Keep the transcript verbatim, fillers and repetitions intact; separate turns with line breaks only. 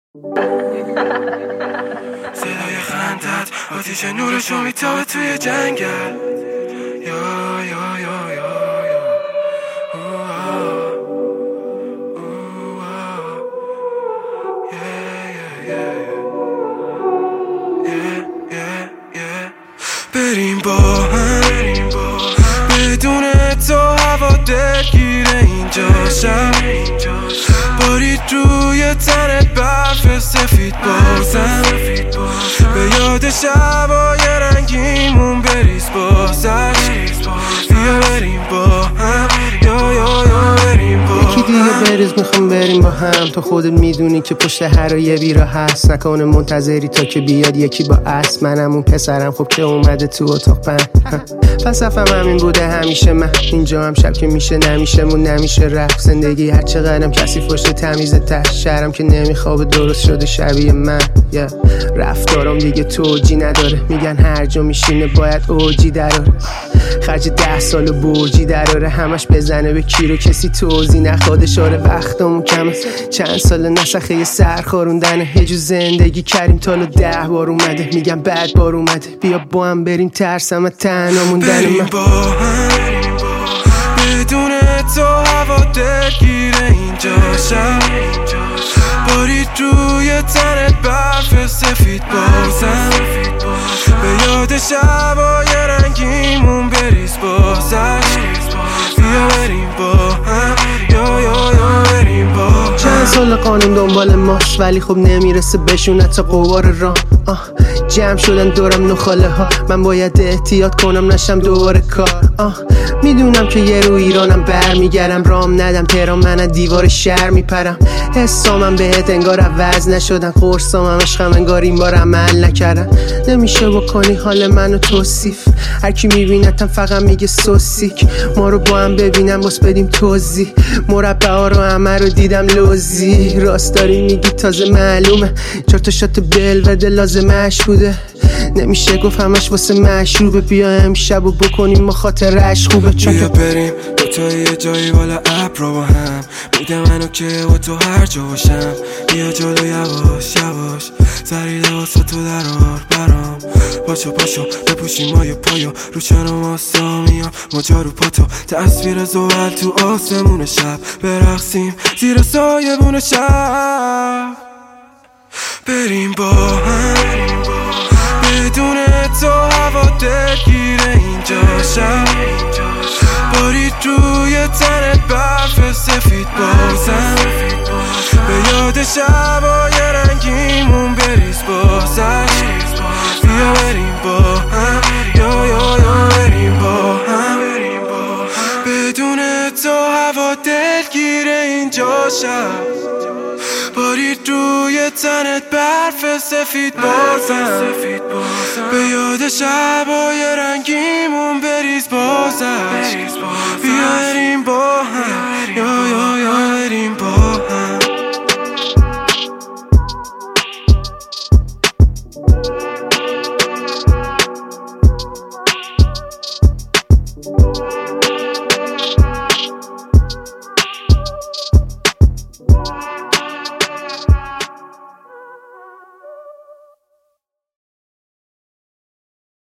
صدای خندت آتیش نورشو میتابه توی جنگل. یا یا یا یا بریم با هم بدون تو هوا دلگیره اینجا شب بارید روی تنت برف سفید بازم به یاد شبای رنگیمون بریز بازش. بیا بریم با هم یا یا یا بریم با هم.
یکی دیگه بریز میخوام بریم با هم. تو خودت میدونی که پشت هر یه بیرا هست. نکنه منتظری تا که بیاد یکی با اسب. منم اون پسرم خب که اومده تو اتاق پن. فلسفم همین بوده همیشه. من اینجا هم شب که میشه نمیشه مون نمیشه رفت. زندگی هر چقدرم کسی فشت تمیزه ته. شهرم که نمیخوابه درست شده شبیه من. yeah. رفتارم دیگه توجی نداره. میگن هر جا میشینه باید اوجی دراره. خرج ده سال برجی دراره. همش بزنه به کی رو کسی توضیح نخواد. اشاره وقتمون کمه. چند سال نسخه یه سر خوروندنه. یه جو زندگی کردیم تالو ده بار اومده. میگم بعد بار اومده. بیا با هم بریم ترسم از تنها موندن من.
بریم با هم بدون تو هوا دلگیره اینجا شب بارید روی تنت برف سفید بازم به یاد شبای رنگیمون بریز بازش. بیا بریم با هم یا یا یا بریم با هم.
چند سال قانون دنبال ماست ولی خب نمیرسه بشونه تا قوار راه. آه جمع شدن دورم نخاله ها. من باید احتیاط کنم نشم دوباره کار. آه میدونم که یه رو ایرانم بر میگردم. رام ندم تهران من دیوار شهر میپرم. حسامم بهت انگار عوض نشدن. قرصام عشقم انگار این بار عمل نکردن. نمیشه بکنی حال منو توصیف. هر کی میبینتم فقط میگه سوسیک. ما رو با هم ببینم باس بدیم توضیح. مربع ها رو همه رو دیدم لوزی. راست داری میگی تازه معلومه. چهار تا شات بلوده لازمش بوده. نمیشه گفت همش واسه مشروبه. بیا امشب و بکنیم ما خاطرش خوبه. چون
بیا بریم دوتا یه جایی بالا ابرا با هم. میده منو که با تو هر جا باشم. بیا جلو یواش یواش سری لباسا تو درار برام. پاشو پاشو بپوشیم مایه پایو رو چنم آسامیام. مجا رو پاتو تصویر زوال تو آسمون شب. برقصیم زیر سایبون شب. بریم با هم بدون تو هوا دلگیره اینجا شب بارید روی تنت برف سفید بازم به یاد شبای رنگیمون بریز بازش. بیا بریم با هم یا یا یا بریم با هم بدون تو هوا دلگیره اینجا شب بارید روی تنت برف سفید بازم به یاد شبای رنگیمون بریز بازش. بیا بریم با هم یا یا یا بریم با هم.
you